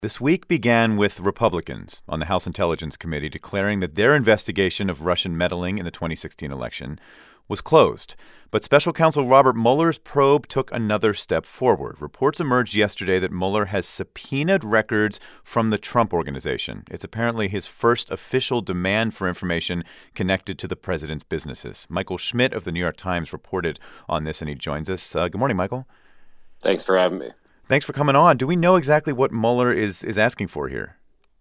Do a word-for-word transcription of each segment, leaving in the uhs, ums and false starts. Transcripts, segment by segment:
This week began with Republicans on the House Intelligence Committee declaring that their investigation of Russian meddling in the twenty sixteen election was closed. But special counsel Robert Mueller's probe took another step forward. Reports emerged yesterday that Mueller has subpoenaed records from the Trump Organization. It's apparently his first official demand for information connected to the president's businesses. Michael Schmidt of the New York Times reported on this, and he joins us. Uh, good morning, Michael. Thanks for having me. Thanks for coming on. Do we know exactly what Mueller is is asking for here?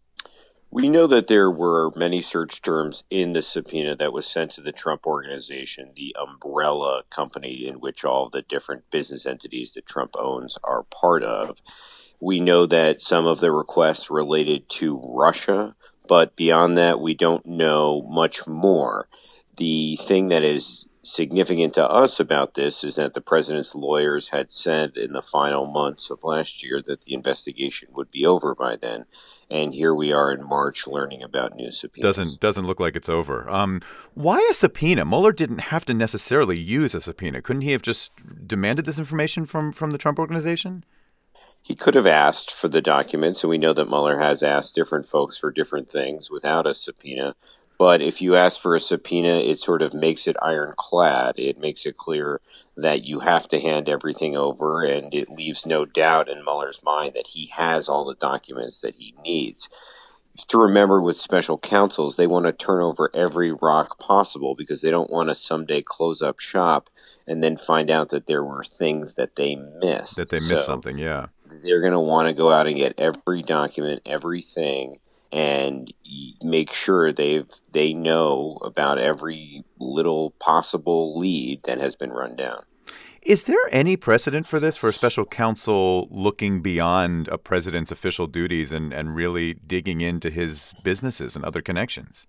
We know that there were many search terms in the subpoena that was sent to the Trump Organization, the umbrella company in which all the different business entities that Trump owns are part of. We know that some of the requests related to Russia, but beyond that, we don't know much more. The thing that is significant to us about this is that the president's lawyers had said in the final months of last year that the investigation would be over by then. And here we are in March learning about new subpoenas. Doesn't doesn't look like it's over. Um, why a subpoena? Mueller didn't have to necessarily use a subpoena. Couldn't he have just demanded this information from, from the Trump Organization? He could have asked for the documents, and we know that Mueller has asked different folks for different things without a subpoena. But if you ask for a subpoena, it sort of makes it ironclad. It makes it clear that you have to hand everything over, and it leaves no doubt in Mueller's mind that he has all the documents that he needs. To remember with special counsels, they want to turn over every rock possible because they don't want to someday close up shop and then find out that there were things that they missed. That they missed so something, yeah. They're going to want to go out and get every document, everything, and make sure they've they know about every little possible lead that has been run down. Is there any precedent for this, for a special counsel looking beyond a president's official duties and, and really digging into his businesses and other connections?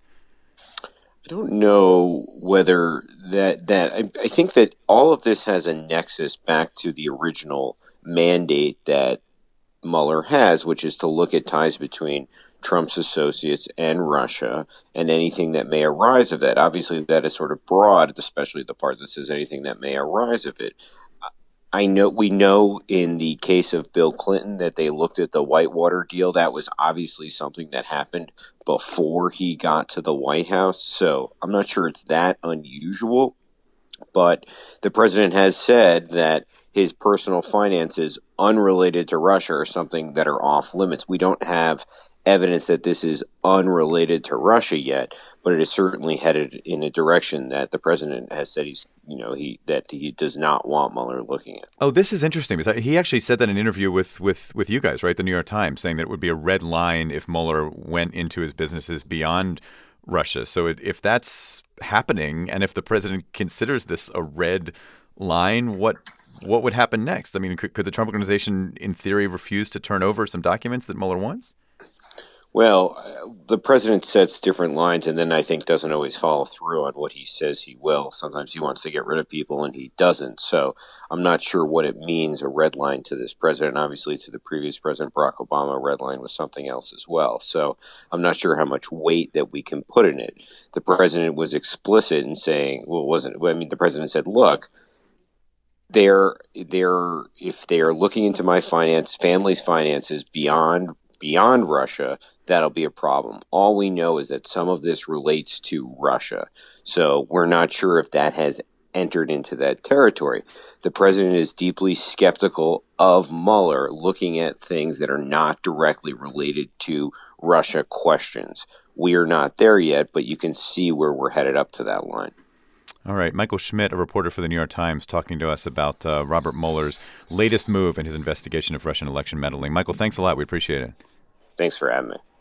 I don't know whether that that I, I think that all of this has a nexus back to the original mandate that Mueller has, which is to look at ties between Trump's associates and Russia and anything that may arise of that. Obviously, that is sort of broad, especially the part that says anything that may arise of it. I know we know in the case of Bill Clinton that they looked at the Whitewater deal. That was obviously something that happened before he got to the White House. So I'm not sure it's that unusual. But the president has said that his personal finances unrelated to Russia are something that are off limits. We don't have evidence that this is unrelated to Russia yet, but it is certainly headed in a direction that the president has said he's, you know, he that he does not want Mueller looking at. Oh, this is interesting because he actually said that in an interview with with with you guys, right? The New York Times, saying that it would be a red line if Mueller went into his businesses beyond Russia. So it, if that's happening, and if the president considers this a red line, what what would happen next? I mean, could, could the Trump Organization, in theory, refuse to turn over some documents that Mueller wants? Well, the president sets different lines and then I think doesn't always follow through on what he says he will. Sometimes he wants to get rid of people and he doesn't. So I'm not sure what it means, a red line to this president. Obviously, to the previous president, Barack Obama, a red line was something else as well. So I'm not sure how much weight that we can put in it. The president was explicit in saying, well, it wasn't, I mean, the president said, look, they're, they're, if they are looking into my finance, family's finances beyond beyond Russia, that'll be a problem. All we know is that some of this relates to Russia. So we're not sure if that has entered into that territory. The president is deeply skeptical of Mueller looking at things that are not directly related to Russia questions. We are not there yet, but you can see where we're headed up to that line. All right. Michael Schmidt, a reporter for the New York Times, talking to us about uh, Robert Mueller's latest move in his investigation of Russian election meddling. Michael, thanks a lot. We appreciate it. Thanks for having me.